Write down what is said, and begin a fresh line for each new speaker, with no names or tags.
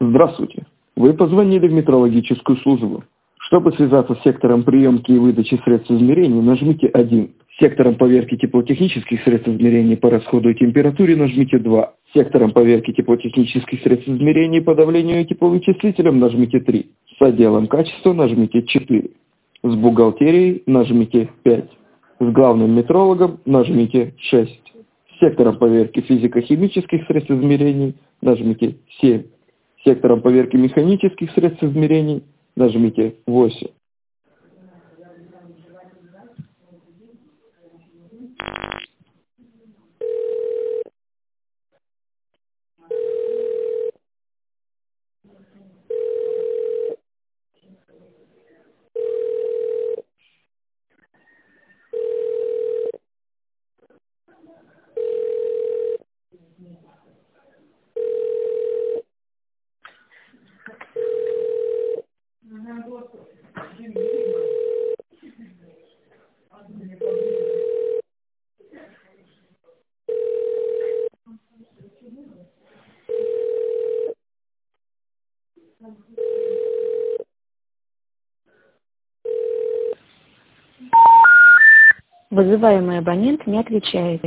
Здравствуйте. Вы позвонили в метрологическую службу. Чтобы связаться с сектором приемки и выдачи средств измерений, нажмите 1. Сектором поверки теплотехнических средств измерений по расходу и температуре нажмите 2. Сектором поверки теплотехнических средств измерений по давлению и тепловычислителям нажмите 3. С отделом качества нажмите 4. С бухгалтерией нажмите 5. С главным метрологом нажмите 6. С сектором поверки физико-химических средств измерений нажмите 7. Сектором поверки механических средств измерений нажмите 8.
Вызываемый абонент не отвечает.